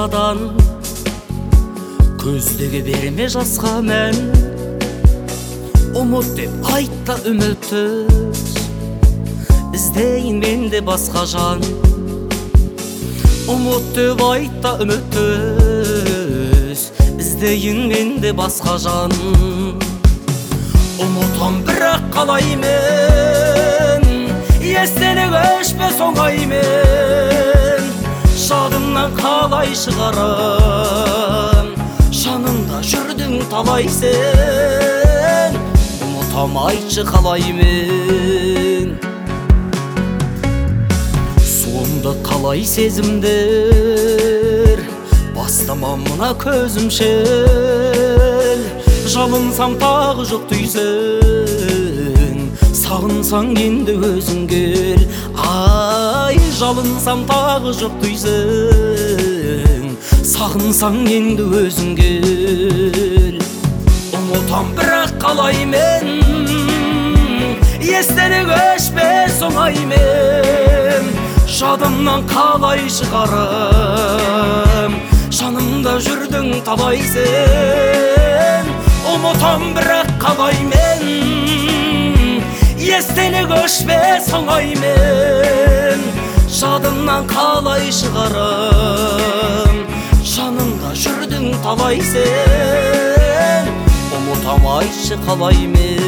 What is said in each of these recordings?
башкадан көздөгө берме жаска мен умут деп айтта үмүттөз издейин менде баска жан умут деп айтта үмүттөз издейин менде баска жан умутам бирок калай мен эстелик өчпөс оңай мен жадымдан калай чыгарам жанымда жүрдүң талай сен умутам айтчы калай мен суымда калай сезимдер бастамам мына көзүм шел жалынсам тагы жок түйсөң сагынсаң энди өзүң кел ай жалынсам тагы жок түйсөң сагынсаң энди өзүң кел умутам бирок калай мен эстелик өчпөс оңай мен жадымдан калай чыгарам жанымда жүрдүң талай сен умутам бирок калай мен эстелик өчпөс оңай мен жадымдан калай чыгарам жанымда жүрдүң талай сен умутам айтчы калай мен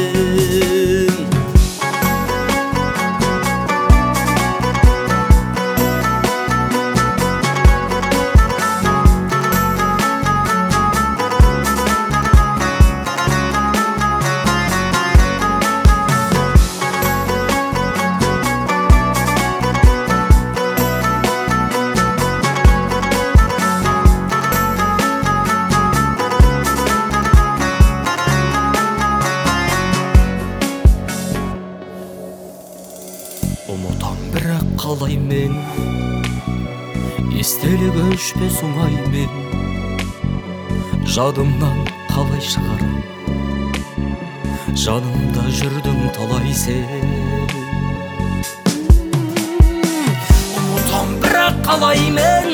умутам бирок калай мен эстелик өчпөс оңай мен жадымдан калай чыгарам жанымда жүрдүң талай сен умутам бирок калай мен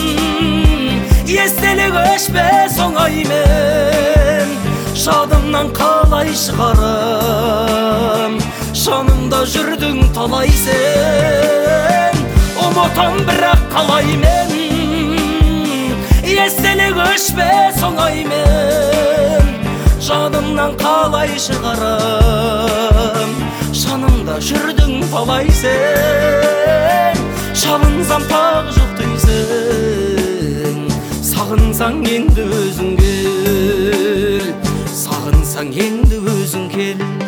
эстелик өчпөс оңай мен жадымдан калай чыгарам жанымда жүрдүң талай сен умутам бирок калай мен эстелик өчпөс оңай мен жадымдан калай чыгарам жанымда жүрдүң талай сен жалынсам тагы жок түйсөң сагынсаң энди өзүң кел сагынсаң энди өзүң кел